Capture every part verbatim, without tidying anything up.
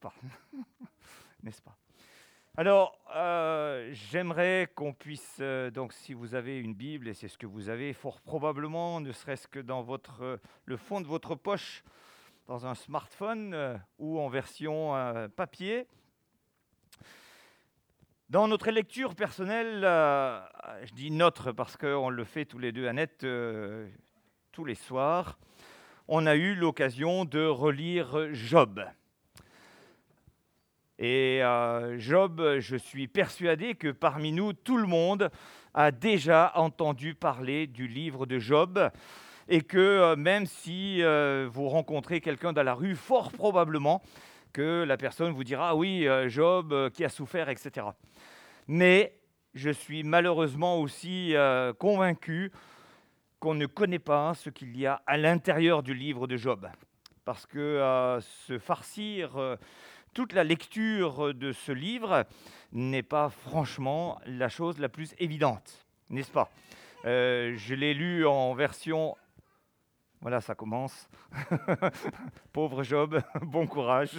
pas? N'est-ce pas? Alors, euh, j'aimerais qu'on puisse, euh, donc si vous avez une Bible, et c'est ce que vous avez, fort probablement, ne serait-ce que dans votre, euh, le fond de votre poche, dans un smartphone euh, ou en version euh, papier. Dans notre lecture personnelle, euh, je dis notre parce qu'on le fait tous les deux à net euh, tous les soirs, on a eu l'occasion de relire Job. Et euh, Job, je suis persuadé que parmi nous, tout le monde a déjà entendu parler du livre de Job et que euh, même si euh, vous rencontrez quelqu'un dans la rue, fort probablement que la personne vous dira « Ah oui, euh, Job euh, qui a souffert, et cetera » Mais je suis malheureusement aussi euh, convaincu qu'on ne connaît pas ce qu'il y a à l'intérieur du livre de Job. Parce que euh, se farcir euh, toute la lecture de ce livre n'est pas franchement la chose la plus évidente, n'est-ce pas? euh, Je l'ai lu en version... Voilà, ça commence. Pauvre Job, bon courage.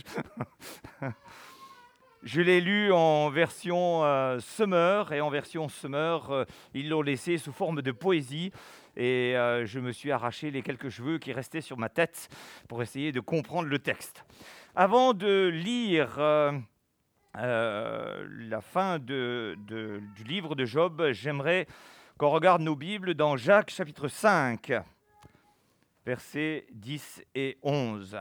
Je l'ai lu en version euh, Summer, et en version Summer, euh, ils l'ont laissé sous forme de poésie, et euh, je me suis arraché les quelques cheveux qui restaient sur ma tête pour essayer de comprendre le texte. Avant de lire euh, euh, la fin de, de, du livre de Job, j'aimerais qu'on regarde nos Bibles dans Jacques chapitre cinq, versets dix et onze.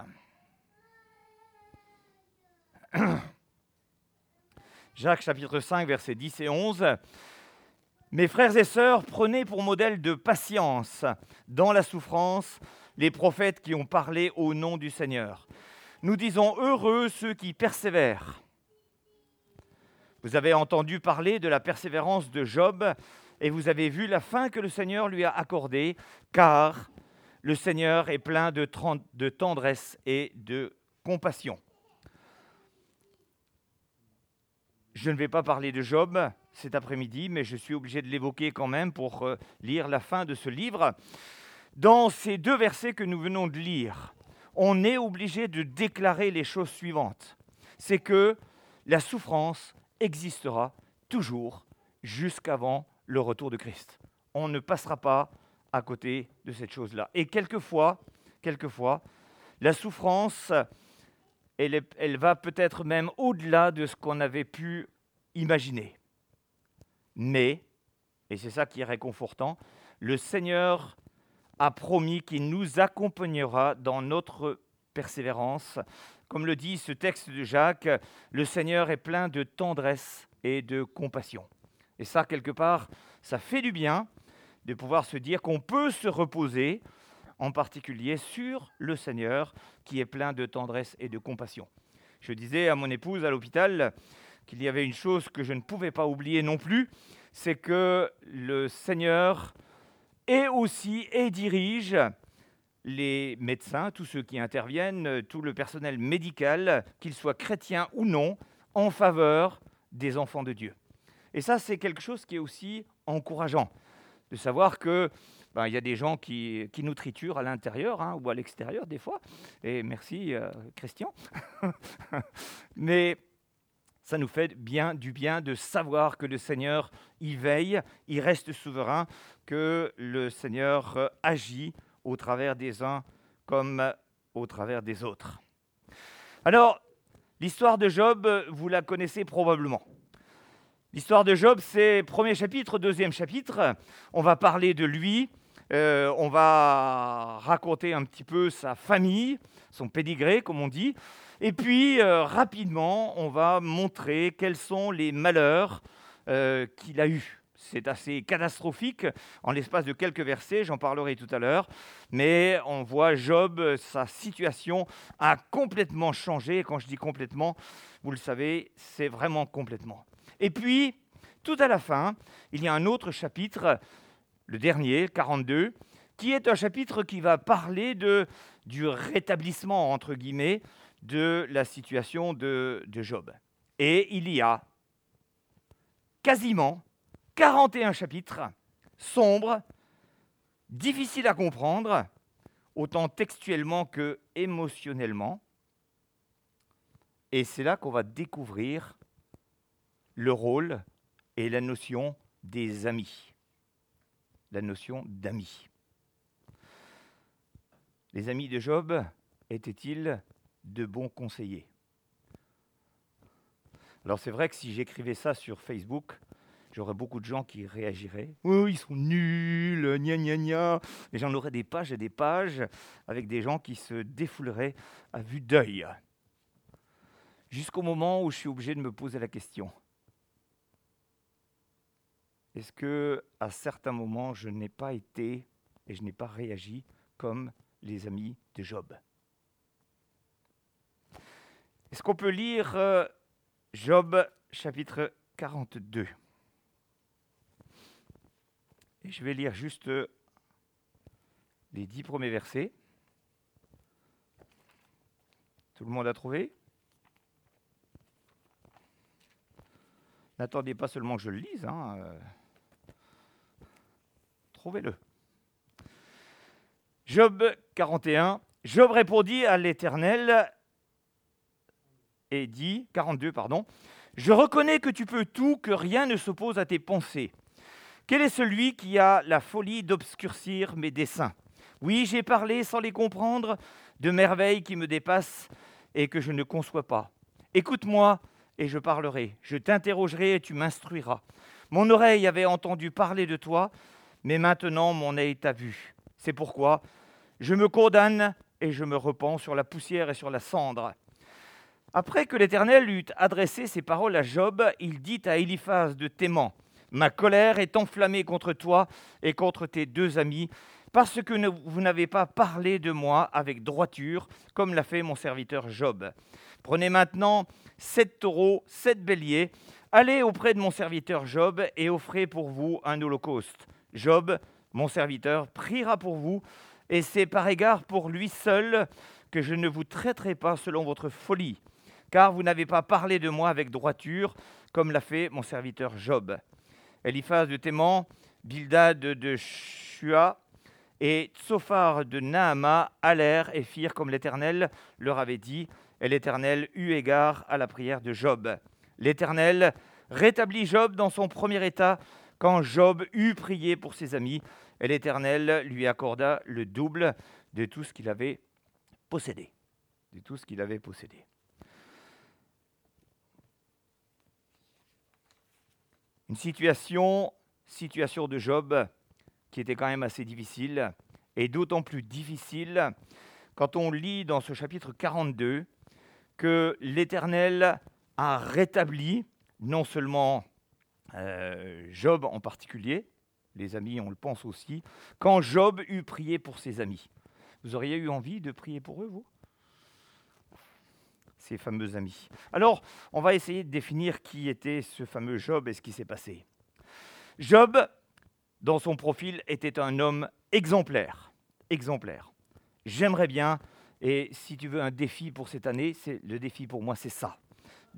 Jacques chapitre cinq, versets dix et onze. « Mes frères et sœurs, prenez pour modèle de patience dans la souffrance les prophètes qui ont parlé au nom du Seigneur. Nous disons heureux ceux qui persévèrent. Vous avez entendu parler de la persévérance de Job et vous avez vu la fin que le Seigneur lui a accordée, car le Seigneur est plein de, tran- de tendresse et de compassion. » Je ne vais pas parler de Job cet après-midi, mais je suis obligé de l'évoquer quand même pour euh, lire la fin de ce livre. Dans ces deux versets que nous venons de lire, on est obligé de déclarer les choses suivantes. C'est que la souffrance existera toujours jusqu'avant le retour de Christ. On ne passera pas à côté de cette chose-là. Et quelquefois, quelquefois, la souffrance... Elle, est, elle va peut-être même au-delà de ce qu'on avait pu imaginer. Mais, et c'est ça qui est réconfortant, le Seigneur a promis qu'il nous accompagnera dans notre persévérance. Comme le dit ce texte de Jacques, le Seigneur est plein de tendresse et de compassion. Et ça, quelque part, ça fait du bien de pouvoir se dire qu'on peut se reposer en particulier sur le Seigneur qui est plein de tendresse et de compassion. Je disais à mon épouse à l'hôpital qu'il y avait une chose que je ne pouvais pas oublier non plus, c'est que le Seigneur est aussi et dirige les médecins, tous ceux qui interviennent, tout le personnel médical, qu'ils soient chrétiens ou non, en faveur des enfants de Dieu. Et ça, c'est quelque chose qui est aussi encourageant, de savoir que Ben, il y a des gens qui, qui nous triturent à l'intérieur hein, ou à l'extérieur des fois. Et merci euh, Christian. Mais ça nous fait bien du bien de savoir que le Seigneur y veille, il reste souverain, que le Seigneur euh, agit au travers des uns comme au travers des autres. Alors, l'histoire de Job, vous la connaissez probablement. L'histoire de Job, c'est premier chapitre, deuxième chapitre. On va parler de lui. Euh, on va raconter un petit peu sa famille, son pédigré, comme on dit. Et puis, euh, rapidement, on va montrer quels sont les malheurs euh, qu'il a eus. C'est assez catastrophique en l'espace de quelques versets, j'en parlerai tout à l'heure. Mais on voit Job, sa situation a complètement changé. Et quand je dis complètement, vous le savez, c'est vraiment complètement. Et puis, tout à la fin, il y a un autre chapitre, le dernier, quarante-deux, qui est un chapitre qui va parler de, du rétablissement, entre guillemets, de la situation de, de Job. Et il y a quasiment quarante et un chapitres sombres, difficiles à comprendre, autant textuellement que émotionnellement, Et c'est là qu'on va découvrir le rôle et la notion des amis. La notion d'amis. Les amis de Job étaient-ils de bons conseillers? Alors c'est vrai que si j'écrivais ça sur Facebook, j'aurais beaucoup de gens qui réagiraient. « Oh, ils sont nuls, gna gna gna !» Et j'en aurais des pages et des pages avec des gens qui se défouleraient à vue d'œil. Jusqu'au moment où je suis obligé de me poser la question. Est-ce que, à certains moments, je n'ai pas été et je n'ai pas réagi comme les amis de Job? Est-ce qu'on peut lire euh, Job chapitre quarante-deux? Et je vais lire juste euh, les dix premiers versets. Tout le monde a trouvé? N'attendez pas seulement que je le lise, hein, euh, trouvez-le. Job quarante et un. Job répondit à l'Éternel et dit, quarante-deux, pardon, « Je reconnais que tu peux tout, que rien ne s'oppose à tes pensées. Quel est celui qui a la folie d'obscurcir mes desseins? Oui, j'ai parlé sans les comprendre, de merveilles qui me dépassent et que je ne conçois pas. Écoute-moi et je parlerai, je t'interrogerai et tu m'instruiras. Mon oreille avait entendu parler de toi, mais maintenant mon œil t'a vu. C'est pourquoi je me condamne et je me repens sur la poussière et sur la cendre. » Après que l'Éternel eut adressé ces paroles à Job, il dit à Éliphaz de Théman, « Ma colère est enflammée contre toi et contre tes deux amis, parce que ne, vous n'avez pas parlé de moi avec droiture, comme l'a fait mon serviteur Job. Prenez maintenant sept taureaux, sept béliers, allez auprès de mon serviteur Job et offrez pour vous un holocauste. Job, mon serviteur, priera pour vous, et c'est par égard pour lui seul que je ne vous traiterai pas selon votre folie, car vous n'avez pas parlé de moi avec droiture, comme l'a fait mon serviteur Job. » Éliphaz de Théman, Bildad de Shua et Tsophar de Naama allèrent et firent comme l'Éternel leur avait dit, et l'Éternel eut égard à la prière de Job. L'Éternel rétablit Job dans son premier état quand Job eut prié pour ses amis, et l'Éternel lui accorda le double de tout ce qu'il avait possédé. De tout ce qu'il avait possédé. Une situation, situation de Job qui était quand même assez difficile, et d'autant plus difficile quand on lit dans ce chapitre quarante-deux que l'Éternel a rétabli non seulement euh, Job en particulier, les amis on le pense aussi, quand Job eut prié pour ses amis. Vous auriez eu envie de prier pour eux, vous ? Ces fameux amis. Alors, on va essayer de définir qui était ce fameux Job et ce qui s'est passé. Job, dans son profil, était un homme exemplaire. Exemplaire. J'aimerais bien, et si tu veux un défi pour cette année, c'est, le défi pour moi, c'est ça. D'accord ?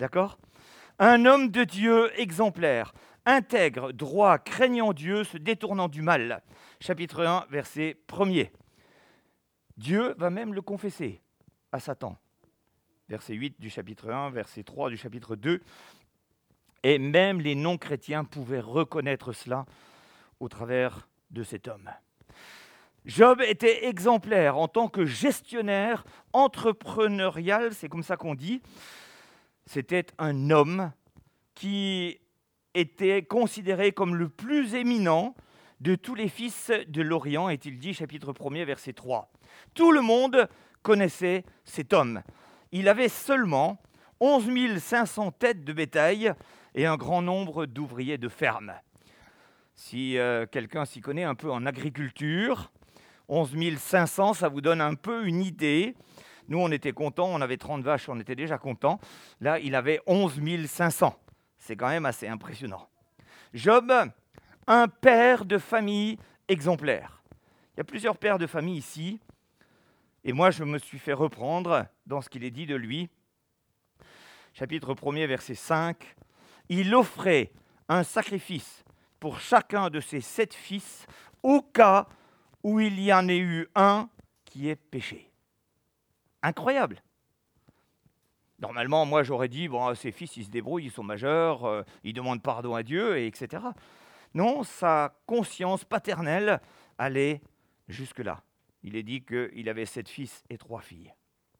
Un homme de Dieu exemplaire, intègre, droit, craignant Dieu, se détournant du mal. Chapitre un, verset premier. Dieu va même le confesser à Satan. Verset huit du chapitre un, verset trois du chapitre deux. Et même les non-chrétiens pouvaient reconnaître cela au travers de cet homme. Job était exemplaire en tant que gestionnaire entrepreneurial, c'est comme ça qu'on dit. C'était un homme qui était considéré comme le plus éminent de tous les fils de l'Orient, est-il dit, chapitre un, verset trois. Tout le monde connaissait cet homme. Il avait seulement onze mille cinq cents têtes de bétail et un grand nombre d'ouvriers de ferme. Si euh, quelqu'un s'y connaît un peu en agriculture, onze mille cinq cents, ça vous donne un peu une idée. Nous, on était contents, on avait trente vaches, on était déjà contents. Là, il avait onze mille cinq cents. C'est quand même assez impressionnant. Job, un père de famille exemplaire. Il y a plusieurs pères de famille ici. Et moi, je me suis fait reprendre dans ce qu'il est dit de lui. Chapitre un, verset cinq. Il offrait un sacrifice pour chacun de ses sept fils au cas où il y en ait eu un qui ait péché. Incroyable. Normalement, moi, j'aurais dit, bon, ses fils, ils se débrouillent, ils sont majeurs, euh, ils demandent pardon à Dieu, et etc. Non, sa conscience paternelle allait jusque-là. Il est dit qu'il avait sept fils et trois filles.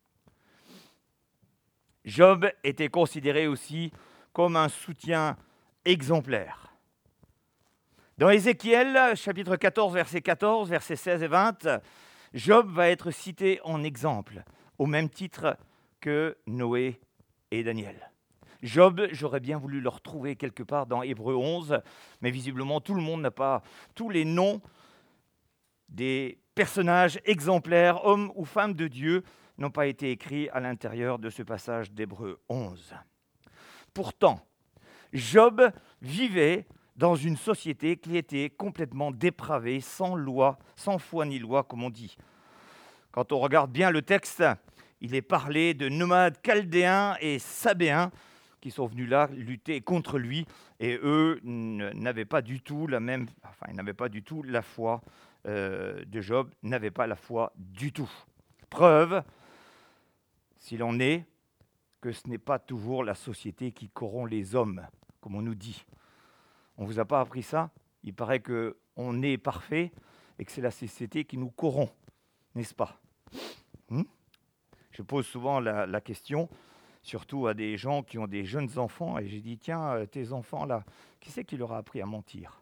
Job était considéré aussi comme un soutien exemplaire. Dans Ézéchiel, chapitre quatorze, verset quatorze, versets seize et vingt, Job va être cité en exemple, au même titre que Noé et Daniel. Job, j'aurais bien voulu le retrouver quelque part dans Hébreux onze, mais visiblement tout le monde n'a pas tous les noms des personnages exemplaires, hommes ou femmes de Dieu, n'ont pas été écrits à l'intérieur de ce passage d'Hébreux onze. Pourtant, Job vivait dans une société qui était complètement dépravée, sans loi, sans foi ni loi, comme on dit. Quand on regarde bien le texte, il est parlé de nomades chaldéens et sabéens qui sont venus là lutter contre lui, et eux n'avaient pas du tout la même, enfin, ils n'avaient pas du tout la foi euh, de Job, n'avaient pas la foi du tout. Preuve, s'il en est, que ce n'est pas toujours la société qui corrompt les hommes, comme on nous dit. On ne vous a pas appris ça? Il paraît qu'on est parfait et que c'est la société qui nous corrompt, n'est-ce pas? hmm Je pose souvent la, la question, surtout à des gens qui ont des jeunes enfants, et j'ai dit, tiens, tes enfants là, qui c'est qui leur a appris à mentir?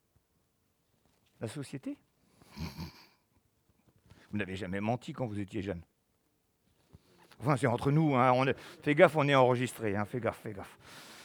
La société? Vous n'avez jamais menti quand vous étiez jeune? Enfin, c'est entre nous, hein, on est... fais gaffe, on est enregistré, hein, fais gaffe, fais gaffe.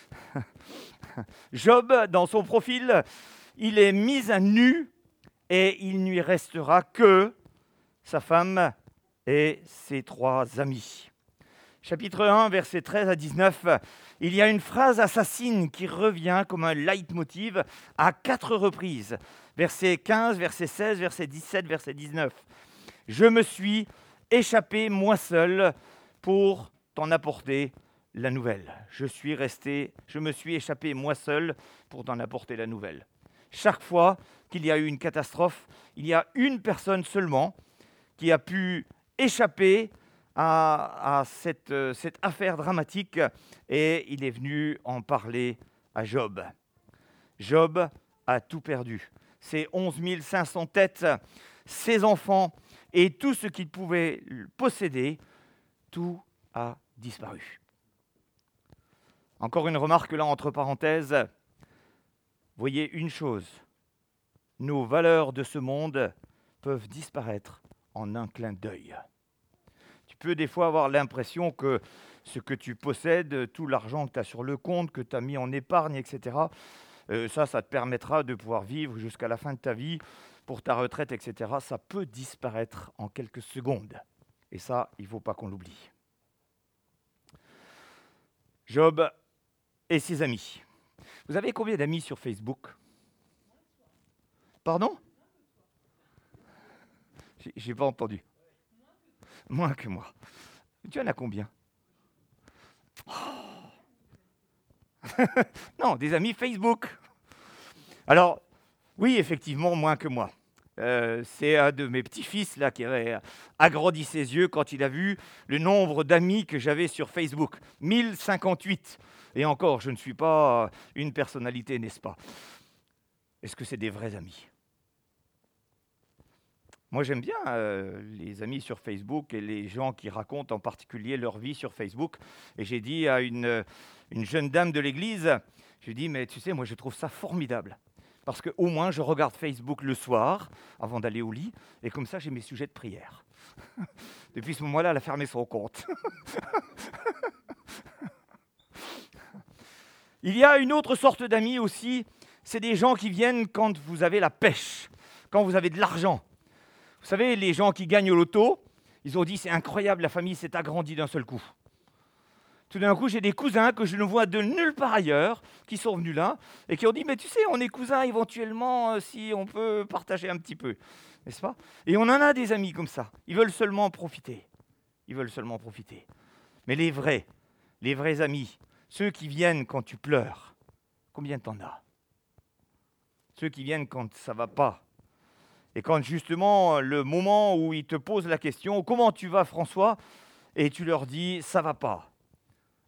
Job, dans son profil, il est mis à nu et il ne lui restera que sa femme et ses trois amis. Chapitre un, versets treize à dix-neuf, il y a une phrase assassine qui revient comme un leitmotiv à quatre reprises. Verset quinze, verset seize, verset dix-sept, verset dix-neuf. « Je me suis échappé moi seul pour t'en apporter la nouvelle. Je suis resté, je me suis échappé moi seul pour t'en apporter la nouvelle. » Chaque fois qu'il y a eu une catastrophe, il y a une personne seulement qui a pu échapper à, à cette, euh, cette affaire dramatique, et il est venu en parler à Job. Job a tout perdu. Ses onze mille cinq cents têtes, ses enfants et tout ce qu'il pouvait posséder, tout a disparu. Encore une remarque là entre parenthèses. Voyez une chose, nos valeurs de ce monde peuvent disparaître en un clin d'œil. Tu peux des fois avoir l'impression que ce que tu possèdes, tout l'argent que tu as sur le compte, que tu as mis en épargne, et cetera, euh, ça, ça te permettra de pouvoir vivre jusqu'à la fin de ta vie, pour ta retraite, et cetera. Ça peut disparaître en quelques secondes. Et ça, il ne faut pas qu'on l'oublie. Job et ses amis. Vous avez combien d'amis sur Facebook? Pardon? J'ai, j'ai pas entendu. Moins que moi. Tu en as combien? Oh. Non, des amis Facebook. Alors, oui, effectivement, moins que moi. Euh, c'est un de mes petits-fils là qui avait agrandi ses yeux quand il a vu le nombre d'amis que j'avais sur Facebook. mille cinquante-huit. Et encore, je ne suis pas une personnalité, n'est-ce pas? Est-ce que c'est des vrais amis? Moi, j'aime bien euh, les amis sur Facebook et les gens qui racontent en particulier leur vie sur Facebook. Et j'ai dit à une, une jeune dame de l'église, j'ai dit, mais tu sais, moi, je trouve ça formidable. Parce qu'au moins, je regarde Facebook le soir, avant d'aller au lit, et comme ça, j'ai mes sujets de prière. Depuis ce moment-là, elle a fermé son compte. Il y a une autre sorte d'amis aussi, c'est des gens qui viennent quand vous avez la pêche, quand vous avez de l'argent. Vous savez, les gens qui gagnent au loto, ils ont dit, c'est incroyable, la famille s'est agrandie d'un seul coup. Tout d'un coup, j'ai des cousins que je ne vois de nulle part ailleurs, qui sont venus là, et qui ont dit, mais tu sais, on est cousins éventuellement, euh, si on peut partager un petit peu, n'est-ce pas? Et on en a des amis comme ça, ils veulent seulement profiter. Ils veulent seulement profiter. Mais les vrais, les vrais amis, ceux qui viennent quand tu pleures, combien t'en as? Ceux qui viennent quand ça ne va pas. Et quand justement, le moment où ils te posent la question, « Comment tu vas François ?» et tu leur dis « Ça ne va pas ».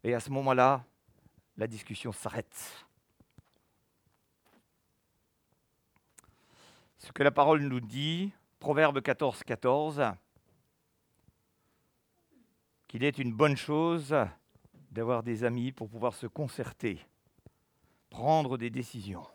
Et à ce moment-là, la discussion s'arrête. Ce que la parole nous dit, Proverbe quatorze, quatorze, qu'il est une bonne chose d'avoir des amis pour pouvoir se concerter, prendre des décisions.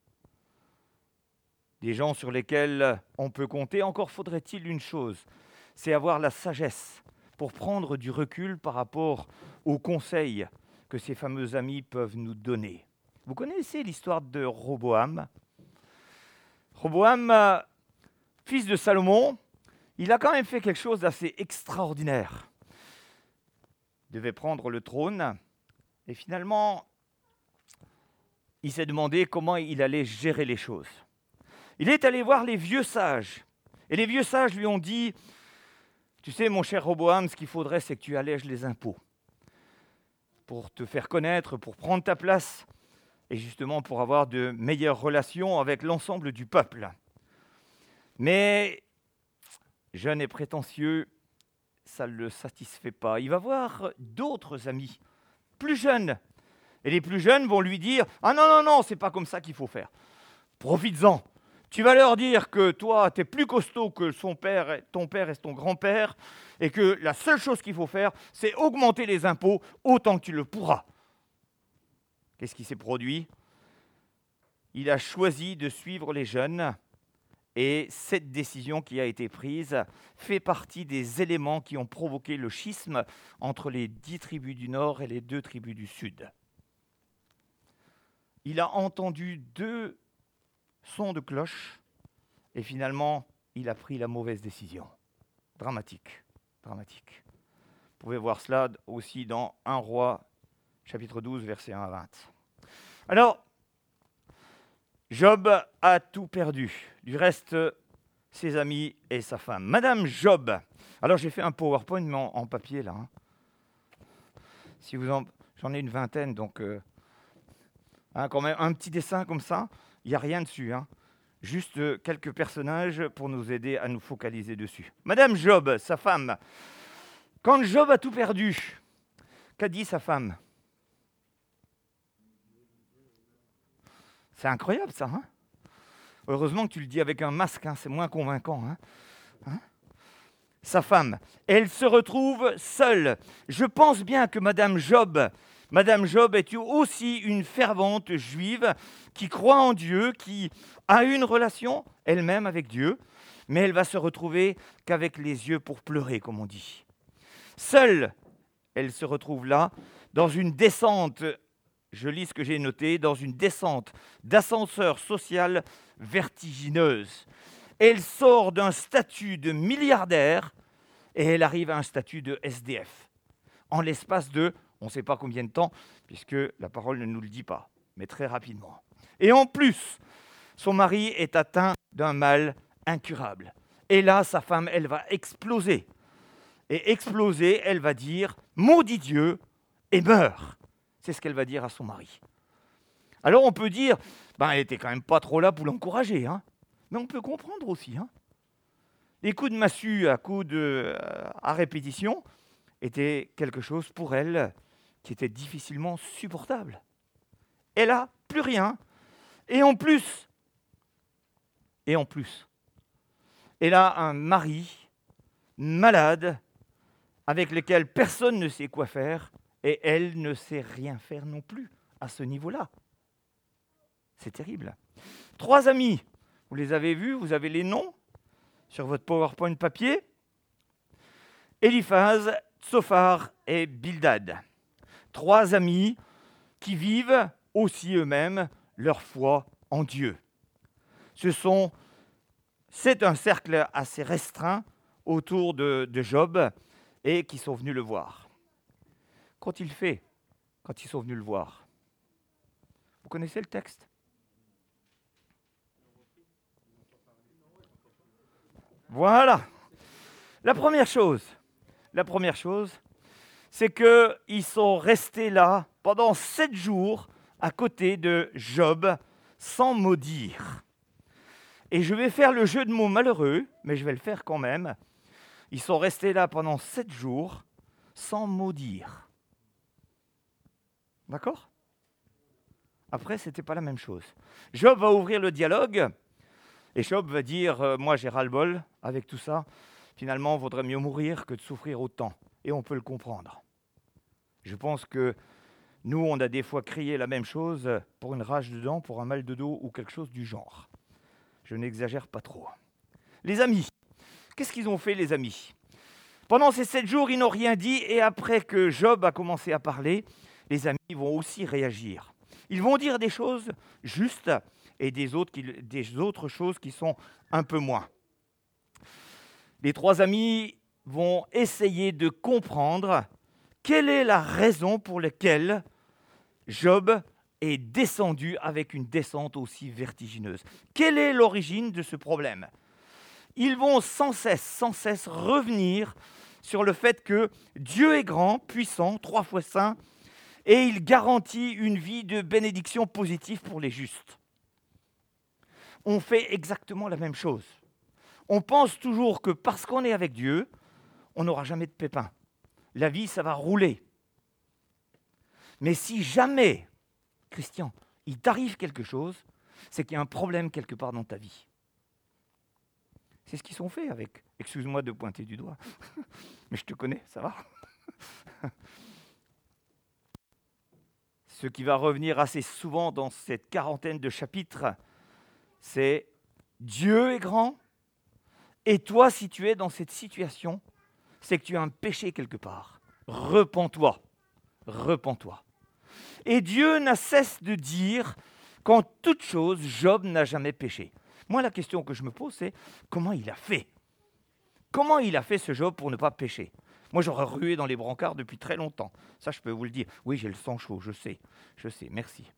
Des gens sur lesquels on peut compter. Encore faudrait-il une chose, c'est avoir la sagesse pour prendre du recul par rapport aux conseils que ces fameux amis peuvent nous donner. Vous connaissez l'histoire de Roboam ? Roboam, fils de Salomon, il a quand même fait quelque chose d'assez extraordinaire. Il devait prendre le trône et finalement, il s'est demandé comment il allait gérer les choses. Il est allé voir les vieux sages et les vieux sages lui ont dit « Tu sais, mon cher Roboam, ce qu'il faudrait, c'est que tu allèges les impôts pour te faire connaître, pour prendre ta place et justement pour avoir de meilleures relations avec l'ensemble du peuple. » Mais, jeune et prétentieux, ça ne le satisfait pas. Il va voir d'autres amis, plus jeunes. Et les plus jeunes vont lui dire « Ah non, non, non, c'est pas comme ça qu'il faut faire. Profites-en. Tu vas leur dire que toi, tu es plus costaud que son père, ton père et ton grand-père, et que la seule chose qu'il faut faire, c'est augmenter les impôts autant que tu le pourras. » Qu'est-ce qui s'est produit ? Il a choisi de suivre les jeunes, et cette décision qui a été prise fait partie des éléments qui ont provoqué le schisme entre les dix tribus du Nord et les deux tribus du Sud. Il a entendu deux sons de cloche, et finalement, il a pris la mauvaise décision. Dramatique, dramatique. Vous pouvez voir cela aussi dans un Roi, chapitre douze, versets un à vingt. Alors, Job a tout perdu. Du reste, ses amis et sa femme. Madame Job. Alors, j'ai fait un PowerPoint, mais en, en papier, là. Hein. Si vous en, j'en ai une vingtaine, donc... Euh, hein, quand même, un petit dessin comme ça, il n'y a rien dessus. Hein. Juste euh, quelques personnages pour nous aider à nous focaliser dessus. Madame Job, sa femme. Quand Job a tout perdu, qu'a dit sa femme ? C'est incroyable, ça. Hein ? Heureusement que tu le dis avec un masque, hein, c'est moins convaincant. Hein ? Hein ? Sa femme, elle se retrouve seule. Je pense bien que Madame Job, Madame Job est aussi une fervente juive qui croit en Dieu, qui a une relation elle-même avec Dieu, mais elle va se retrouver qu'avec les yeux pour pleurer, comme on dit. Seule, elle se retrouve là, dans une descente, je lis ce que j'ai noté, dans une descente d'ascenseur social vertigineuse. Elle sort d'un statut de milliardaire et elle arrive à un statut de S D F. En l'espace de, on ne sait pas combien de temps, puisque la parole ne nous le dit pas, mais très rapidement. Et en plus, son mari est atteint d'un mal incurable. Et là, sa femme, elle va exploser. Et exploser, elle va dire « Maudit Dieu » et meurt. C'est ce qu'elle va dire à son mari. Alors on peut dire, ben, elle n'était quand même pas trop là pour l'encourager. Hein. Mais on peut comprendre aussi. Hein. Les coups de massue à coups de, euh, à répétition étaient quelque chose pour elle qui était difficilement supportable. Elle n'a plus rien. Et en plus, et en plus, elle a un mari malade avec lequel personne ne sait quoi faire et elle ne sait rien faire non plus à ce niveau-là. C'est terrible. Trois amis, vous les avez vus, vous avez les noms sur votre PowerPoint papier. Eliphaz, Tsophar et Bildad. Trois amis qui vivent aussi eux-mêmes leur foi en Dieu. Ce sont, c'est un cercle assez restreint autour de, de Job et qui sont venus le voir. Qu'ont-ils fait quand ils sont venus le voir ? Vous connaissez le texte ? Voilà. La première chose, la première chose, c'est qu'ils sont restés là pendant sept jours à côté de Job sans maudire. Et je vais faire le jeu de mots malheureux, mais je vais le faire quand même. Ils sont restés là pendant sept jours sans maudire. D'accord ? Après, ce n'était pas la même chose. Job va ouvrir le dialogue et Job va dire euh, « Moi, j'ai ras-le-bol avec tout ça. Finalement, il vaudrait mieux mourir que de souffrir autant. » Et on peut le comprendre. Je pense que nous, on a des fois crié la même chose pour une rage de dents, pour un mal de dos ou quelque chose du genre. Je n'exagère pas trop. Les amis, qu'est-ce qu'ils ont fait, les amis ? Pendant ces sept jours, ils n'ont rien dit et après que Job a commencé à parler, les amis vont aussi réagir. Ils vont dire des choses justes et des autres, qui, des autres choses qui sont un peu moins. Les trois amis vont essayer de comprendre quelle est la raison pour laquelle Job est descendu avec une descente aussi vertigineuse. Quelle est l'origine de ce problème ? Ils vont sans cesse, sans cesse revenir sur le fait que Dieu est grand, puissant, trois fois saint, et il garantit une vie de bénédiction positive pour les justes. On fait exactement la même chose. On pense toujours que parce qu'on est avec Dieu, on n'aura jamais de pépins. La vie, ça va rouler. Mais si jamais, Christian, il t'arrive quelque chose, c'est qu'il y a un problème quelque part dans ta vie. C'est ce qu'ils sont faits avec. Excuse-moi de pointer du doigt, mais je te connais, ça va. Ce qui va revenir assez souvent dans cette quarantaine de chapitres, c'est Dieu est grand, et toi, si tu es dans cette situation, c'est que tu as un péché quelque part. Repens-toi, repens-toi. Et Dieu n'a cesse de dire qu'en toute chose, Job n'a jamais péché. Moi, la question que je me pose, c'est comment il a fait ? Comment il a fait ce Job pour ne pas pécher ? Moi, j'aurais rué dans les brancards depuis très longtemps. Ça, je peux vous le dire. Oui, j'ai le sang chaud, je sais. Je sais, merci.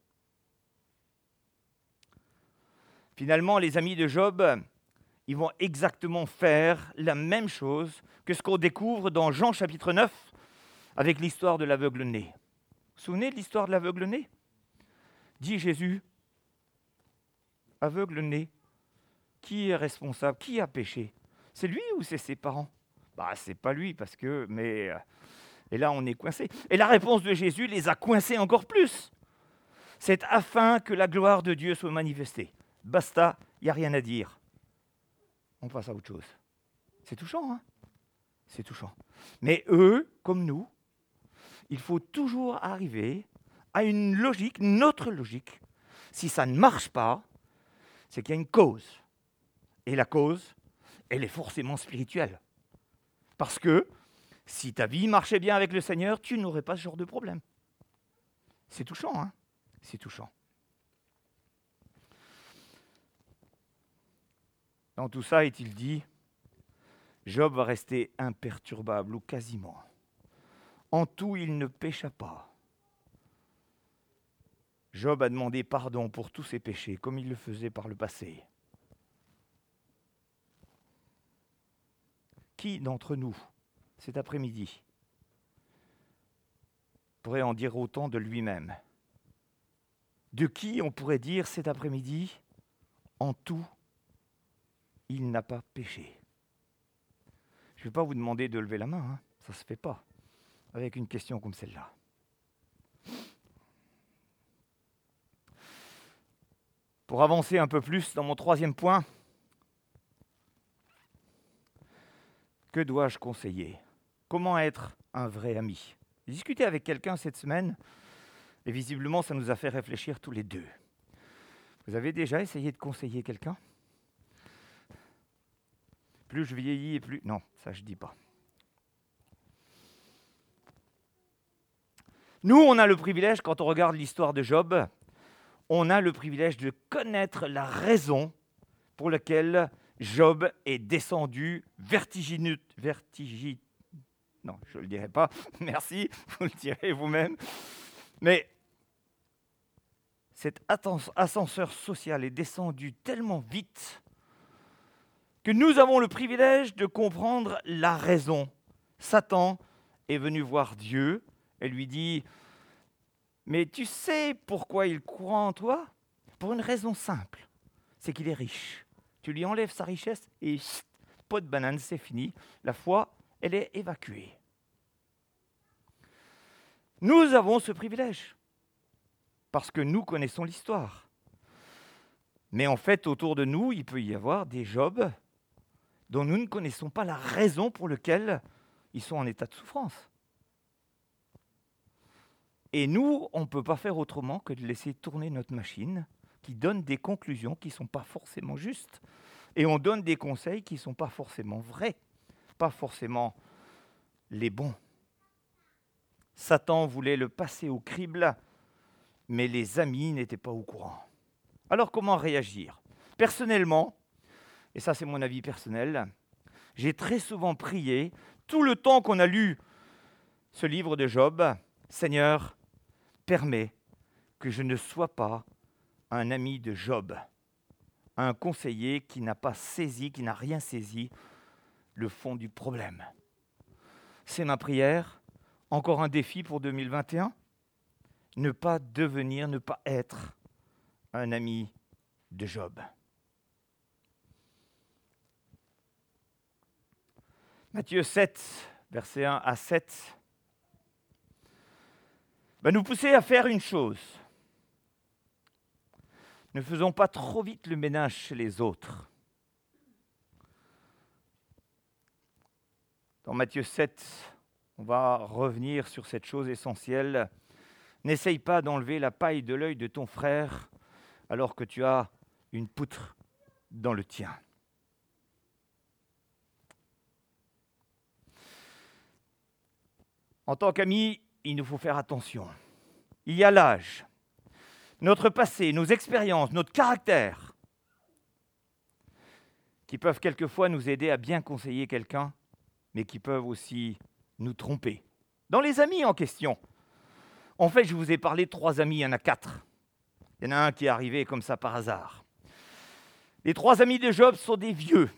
Finalement, les amis de Job, ils vont exactement faire la même chose que ce qu'on découvre dans Jean chapitre neuf avec l'histoire de l'aveugle-né. Vous vous souvenez de l'histoire de l'aveugle-né ? Dit Jésus, aveugle-né, qui est responsable ? Qui a péché ? C'est lui ou c'est ses parents ? Bah, c'est pas lui parce que... Mais... Et là, on est coincé. Et la réponse de Jésus les a coincés encore plus. C'est afin que la gloire de Dieu soit manifestée. Basta, il n'y a rien à dire. On passe à autre chose. C'est touchant, hein ? C'est touchant. Mais eux, comme nous, il faut toujours arriver à une logique, notre logique. Si ça ne marche pas, c'est qu'il y a une cause. Et la cause, elle est forcément spirituelle. Parce que si ta vie marchait bien avec le Seigneur, tu n'aurais pas ce genre de problème. C'est touchant, hein ? C'est touchant. Dans tout ça, est-il dit, Job va rester imperturbable ou quasiment. En tout, il ne pécha pas. Job a demandé pardon pour tous ses péchés, comme il le faisait par le passé. Qui d'entre nous, cet après-midi, pourrait en dire autant de lui-même ? De qui on pourrait dire cet après-midi, en tout, il n'a pas péché ? Je ne vais pas vous demander de lever la main, hein, ça ne se fait pas, avec une question comme celle-là. Pour avancer un peu plus dans mon troisième point, que dois-je conseiller ? Comment être un vrai ami ? J'ai discuté avec quelqu'un cette semaine, et visiblement ça nous a fait réfléchir tous les deux. Vous avez déjà essayé de conseiller quelqu'un ? Plus je vieillis et plus... Non, ça je ne dis pas. Nous, on a le privilège, quand on regarde l'histoire de Job, on a le privilège de connaître la raison pour laquelle Job est descendu vertigineux, vertigi... Non, je ne le dirai pas, merci, vous le direz vous-même. Mais cet ascenseur social est descendu tellement vite que nous avons le privilège de comprendre la raison. Satan est venu voir Dieu et lui dit « Mais tu sais pourquoi il croit en toi ? Pour une raison simple, c'est qu'il est riche. Tu lui enlèves sa richesse et chut, pot de banane, c'est fini. La foi, elle est évacuée. » Nous avons ce privilège. parce que nous connaissons l'histoire. Mais en fait, autour de nous, il peut y avoir des Jobs dont nous ne connaissons pas la raison pour laquelle ils sont en état de souffrance. Et nous, on ne peut pas faire autrement que de laisser tourner notre machine qui donne des conclusions qui ne sont pas forcément justes. Et on donne des conseils qui ne sont pas forcément vrais, pas forcément les bons. Satan voulait le passer au crible, mais les amis n'étaient pas au courant. Alors comment réagir ? Personnellement, et ça c'est mon avis personnel, j'ai très souvent prié, tout le temps qu'on a lu ce livre de Job, Seigneur, permets que je ne sois pas un ami de Job, un conseiller qui n'a pas saisi, qui n'a rien saisi le fond du problème. C'est ma prière. Encore un défi pour deux mille vingt et un. Ne pas devenir, ne pas être un ami de Job. Matthieu sept, versets un à sept, va nous pousser à faire une chose. Ne faisons pas trop vite le ménage chez les autres. Dans Matthieu sept, on va revenir sur cette chose essentielle. N'essaye pas d'enlever la paille de l'œil de ton frère alors que tu as une poutre dans le tien. En tant qu'amis, il nous faut faire attention. Il y a l'âge, notre passé, nos expériences, notre caractère, qui peuvent quelquefois nous aider à bien conseiller quelqu'un, mais qui peuvent aussi nous tromper. Dans les amis en question, en fait, je vous ai parlé de trois amis, il y en a quatre. Il y en a un qui est arrivé comme ça par hasard. Les trois amis de Job sont des vieux.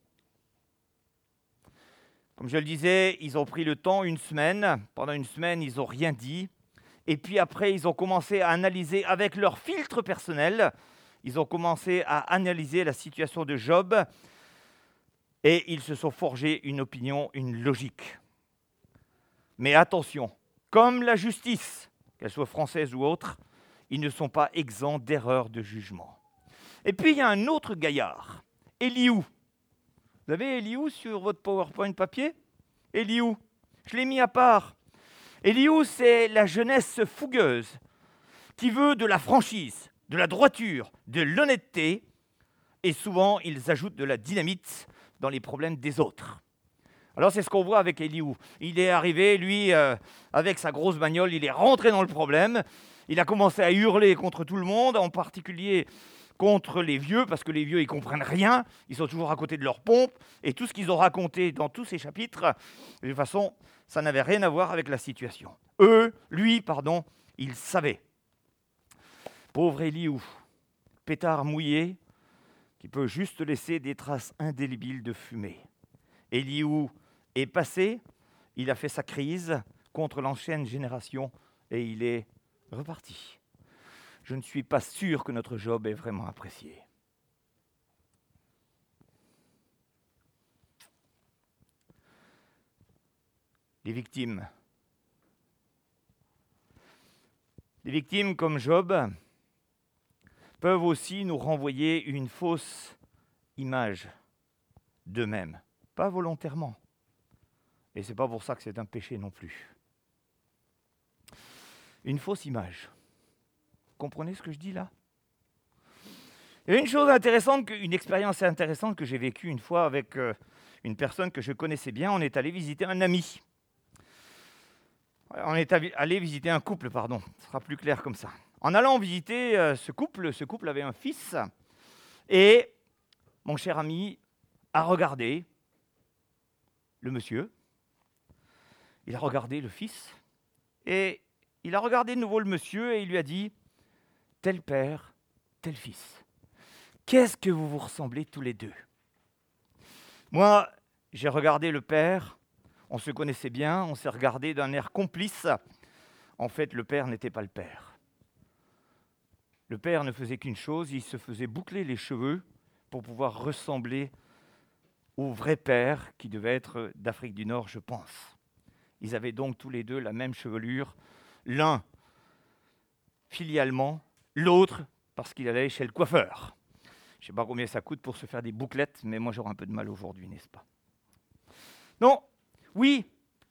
Comme je le disais, ils ont pris le temps, une semaine. Pendant une semaine, ils n'ont rien dit. Et puis après, ils ont commencé à analyser avec leur filtre personnel. Ils ont commencé à analyser la situation de Job. Et ils se sont forgés une opinion, une logique. Mais attention, comme la justice, qu'elle soit française ou autre, ils ne sont pas exempts d'erreurs de jugement. Et puis il y a un autre gaillard, Éliou. Vous avez Éliou sur votre PowerPoint papier ? Éliou, je l'ai mis à part. Éliou, c'est la jeunesse fougueuse qui veut de la franchise, de la droiture, de l'honnêteté, et souvent ils ajoutent de la dynamite dans les problèmes des autres. Alors c'est ce qu'on voit avec Éliou. Il est arrivé, lui, euh, avec sa grosse bagnole, il est rentré dans le problème. Il a commencé à hurler contre tout le monde, en particulier contre les vieux, parce que les vieux, ils ne comprennent rien. Ils sont toujours à côté de leur pompe. Et tout ce qu'ils ont raconté dans tous ces chapitres, de toute façon, ça n'avait rien à voir avec la situation. Eux, lui, pardon, ils savaient. Pauvre Éliou, pétard mouillé, qui peut juste laisser des traces indélébiles de fumée. Éliou est passé, il a fait sa crise contre l'ancienne génération et il est reparti. Je ne suis pas sûr que notre Job est vraiment apprécié. Les victimes. Les victimes comme Job peuvent aussi nous renvoyer une fausse image d'eux-mêmes. Pas volontairement. Et ce n'est pas pour ça que c'est un péché non plus. Une fausse image. Vous comprenez ce que je dis là ? Il y a une chose intéressante, une expérience intéressante que j'ai vécue une fois avec euh, une personne que je connaissais bien. On est allé visiter un ami. On est allé visiter un couple, pardon. Ce sera plus clair comme ça. En allant visiter euh, ce couple, ce couple avait un fils. Et mon cher ami a regardé le monsieur, il a regardé le fils, et il a regardé de nouveau le monsieur, et il lui a dit, « Tel père, tel fils, qu'est-ce que vous vous ressemblez tous les deux ?» Moi, j'ai regardé le père, on se connaissait bien, on s'est regardé d'un air complice. En fait, le père n'était pas le père. Le père ne faisait qu'une chose, il se faisait boucler les cheveux pour pouvoir ressembler au vrai père qui devait être d'Afrique du Nord, je pense. Ils avaient donc tous les deux la même chevelure, l'un filialement, l'autre parce qu'il allait chez le coiffeur. Je ne sais pas combien ça coûte pour se faire des bouclettes, mais moi j'aurai un peu de mal aujourd'hui, n'est-ce pas? Non, oui.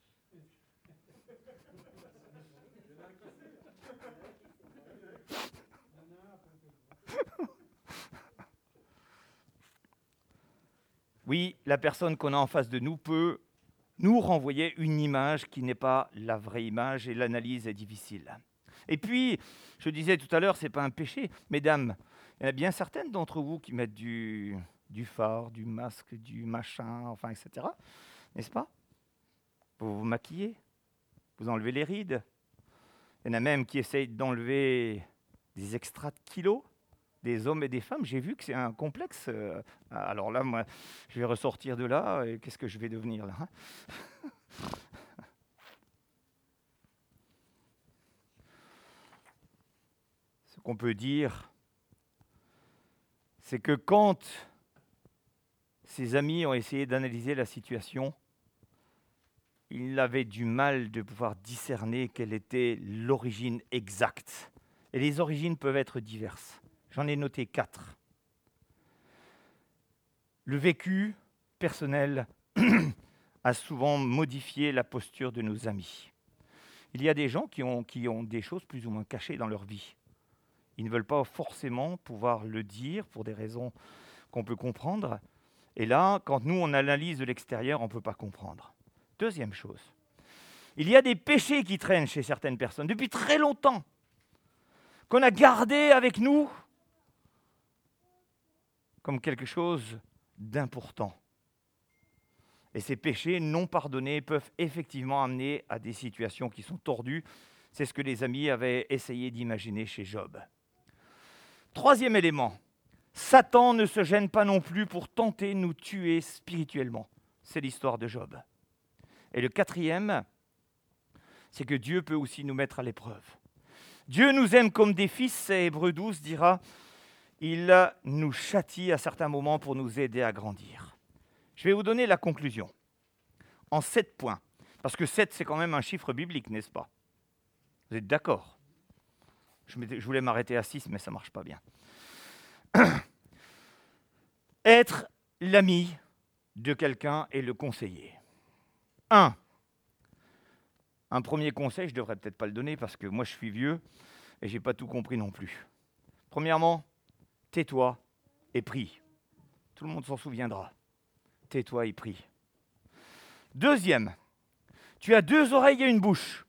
Oui, la personne qu'on a en face de nous peut nous renvoyer une image qui n'est pas la vraie image et l'analyse est difficile. Et puis, je disais tout à l'heure, ce n'est pas un péché. Mesdames, il y en a bien certaines d'entre vous qui mettent du, du fard, du masque, du machin, enfin, et cetera. N'est-ce pas? Vous vous maquillez, vous enlevez les rides. Il y en a même qui essayent d'enlever des extras de kilos, des hommes et des femmes. J'ai vu que c'est un complexe. Alors là, moi, je vais ressortir de là, et qu'est-ce que je vais devenir là, hein? Ce qu'on peut dire, c'est que quand ses amis ont essayé d'analyser la situation, ils avaient du mal de pouvoir discerner quelle était l'origine exacte. Et les origines peuvent être diverses. J'en ai noté quatre. Le vécu personnel a souvent modifié la posture de nos amis. Il y a des gens qui ont, qui ont des choses plus ou moins cachées dans leur vie. Ils ne veulent pas forcément pouvoir le dire pour des raisons qu'on peut comprendre. Et là, quand nous, on analyse de l'extérieur, on ne peut pas comprendre. Deuxième chose, il y a des péchés qui traînent chez certaines personnes depuis très longtemps, qu'on a gardés avec nous comme quelque chose d'important. Et ces péchés non pardonnés peuvent effectivement amener à des situations qui sont tordues. C'est ce que les amis avaient essayé d'imaginer chez Job. Troisième élément, Satan ne se gêne pas non plus pour tenter de nous tuer spirituellement. C'est l'histoire de Job. Et le quatrième, c'est que Dieu peut aussi nous mettre à l'épreuve. Dieu nous aime comme des fils, et Hébreux douze dira, il nous châtie à certains moments pour nous aider à grandir. Je vais vous donner la conclusion en sept points, parce que sept, c'est quand même un chiffre biblique, n'est-ce pas? Vous êtes d'accord? je, je voulais m'arrêter à six, mais ça ne marche pas bien. Être l'ami de quelqu'un et le conseiller. Un. Un premier conseil, je ne devrais peut-être pas le donner parce que moi je suis vieux et je n'ai pas tout compris non plus. Premièrement, tais-toi et prie. Tout le monde s'en souviendra. Tais-toi et prie. Deuxième, tu as deux oreilles et une bouche.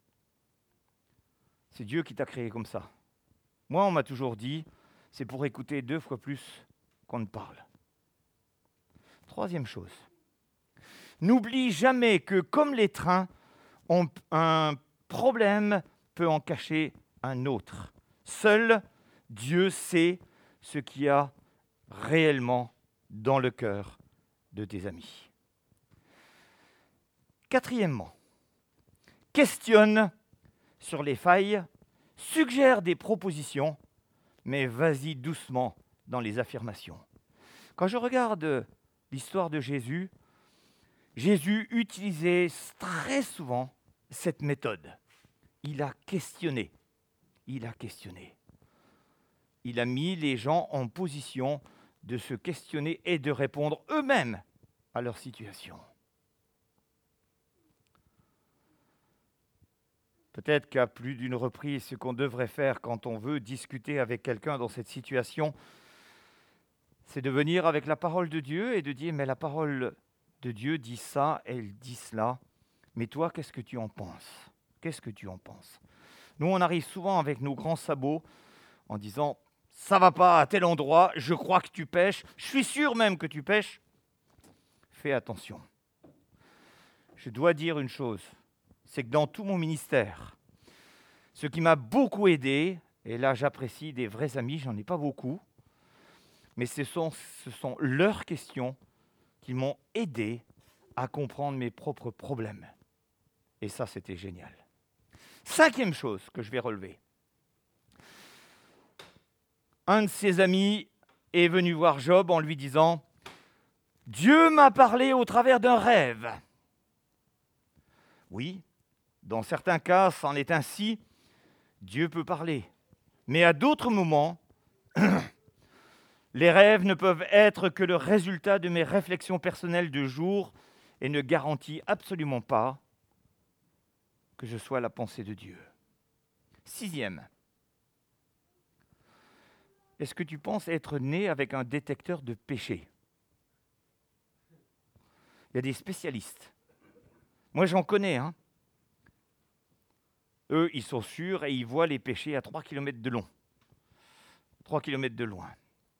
C'est Dieu qui t'a créé comme ça. Moi, on m'a toujours dit, c'est pour écouter deux fois plus qu'on ne parle. Troisième chose, n'oublie jamais que comme les trains, on, un problème peut en cacher un autre. Seul Dieu sait ce qu'il y a réellement dans le cœur de tes amis. Quatrièmement, questionne sur les failles, suggère des propositions, mais vas-y doucement dans les affirmations. Quand je regarde l'histoire de Jésus, Jésus utilisait très souvent cette méthode. Il a questionné. Il a questionné. Il a mis les gens en position de se questionner et de répondre eux-mêmes à leur situation. Peut-être qu'à plus d'une reprise, ce qu'on devrait faire quand on veut discuter avec quelqu'un dans cette situation, c'est de venir avec la parole de Dieu et de dire « mais la parole de Dieu dit ça, elle dit cela, mais toi, qu'est-ce que tu en penses? Qu'est-ce que tu en penses ?» Nous, on arrive souvent avec nos grands sabots en disant « ça ne va pas à tel endroit, je crois que tu pêches, je suis sûr même que tu pêches. » Fais attention. Je dois dire une chose, c'est que dans tout mon ministère, ce qui m'a beaucoup aidé, et là j'apprécie des vrais amis, j'en ai pas beaucoup, mais ce sont, ce sont leurs questions qui m'ont aidé à comprendre mes propres problèmes. Et ça, c'était génial. Cinquième chose que je vais relever. Un de ses amis est venu voir Job en lui disant « Dieu m'a parlé au travers d'un rêve. » Oui, dans certains cas, c'en est ainsi. Dieu peut parler, Mais à d'autres moments, les rêves ne peuvent être que le résultat de mes réflexions personnelles de jour et ne garantissent absolument pas que je sois la pensée de Dieu. Sixième. Est-ce que tu penses être né avec un détecteur de péché? Il y a des spécialistes. Moi, j'en connais. Hein. Eux, ils sont sûrs et ils voient les péchés à trois kilomètres de long. trois kilomètres de loin.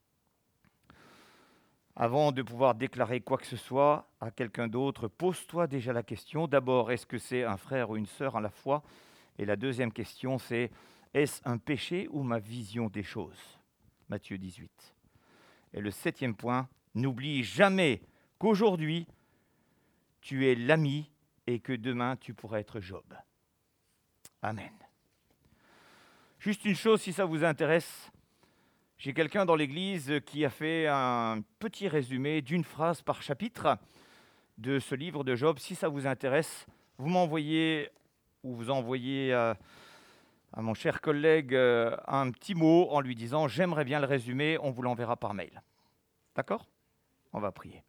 Avant de pouvoir déclarer quoi que ce soit à quelqu'un d'autre, pose-toi déjà la question. D'abord, est-ce que c'est un frère ou une sœur en la foi? Et la deuxième question, c'est, est-ce un péché ou ma vision des choses? Matthieu dix-huit. Et le septième point, n'oublie jamais qu'aujourd'hui, tu es l'ami et que demain, tu pourras être Job. Amen. Juste une chose, si ça vous intéresse, j'ai quelqu'un dans l'église qui a fait un petit résumé d'une phrase par chapitre de ce livre de Job. Si ça vous intéresse, vous m'envoyez ou vous envoyez à, à mon cher collègue euh, un petit mot en lui disant « J'aimerais bien le résumer », on vous l'enverra par mail. D'accord? On va prier.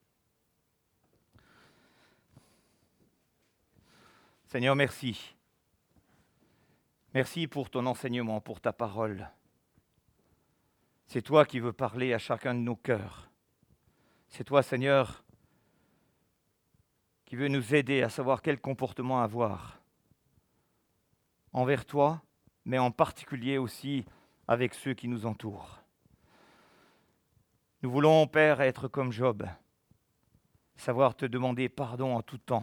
Seigneur, merci. Merci pour ton enseignement, pour ta parole. C'est toi qui veux parler à chacun de nos cœurs. C'est toi, Seigneur, qui veux nous aider à savoir quel comportement avoir envers toi, mais en particulier aussi avec ceux qui nous entourent. Nous voulons, Père, être comme Job, savoir te demander pardon en tout temps.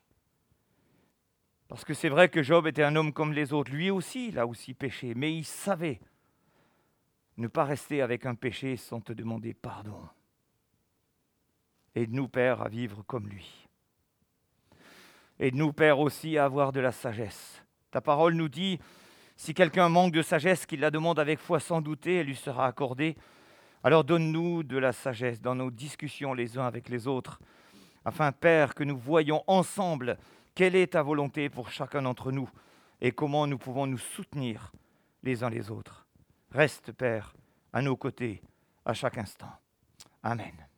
Parce que c'est vrai que Job était un homme comme les autres. Lui aussi, il a aussi péché, mais il savait ne pas rester avec un péché sans te demander pardon. Aide-nous, Père, à vivre comme lui. Aide-nous, Père, aussi à avoir de la sagesse. Ta parole nous dit, si quelqu'un manque de sagesse, qu'il la demande avec foi sans douter, elle lui sera accordée. Alors donne-nous de la sagesse dans nos discussions les uns avec les autres, afin, Père, que nous voyions ensemble quelle est ta volonté pour chacun d'entre nous et comment nous pouvons nous soutenir les uns les autres. Reste, Père, à nos côtés, à chaque instant. Amen.